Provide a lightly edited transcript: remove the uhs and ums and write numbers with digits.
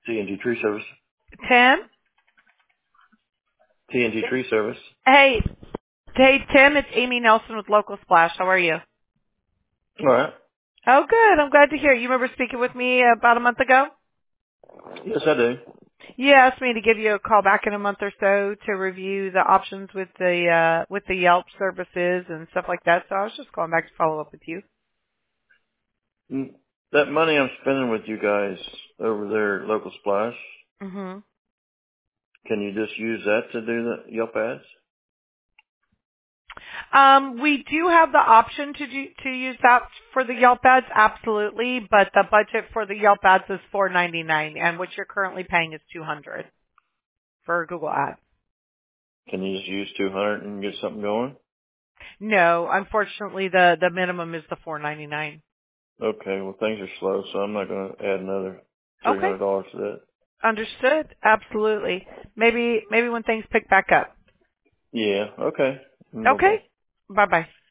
TNT Tree Service. Tim? TNT Tree Service. Hey, Tim, it's Amy Nelson with Local Splash. How are you? All right. Oh, good. I'm glad to hear it. You remember speaking with me about a month ago? Yes, I do. You asked me to give you a call back in a month or so to review the options with the Yelp services and stuff like that. So I was just calling back to follow up with you. That money I'm spending with you guys over there at Local Splash, Mhm. can you just use that to do the Yelp ads? We do have the option to use that for the Yelp ads, absolutely. But the budget for the Yelp ads is $4.99, and what you're currently paying is $200 for Google Ads. Can you just use 200 and get something going? No, unfortunately, the minimum is the $4.99. Okay, well things are slow, so I'm not going to add another Okay, $300 to that. understood. Absolutely. Maybe when things pick back up. Yeah, okay. Bye-bye. Okay. Bye bye.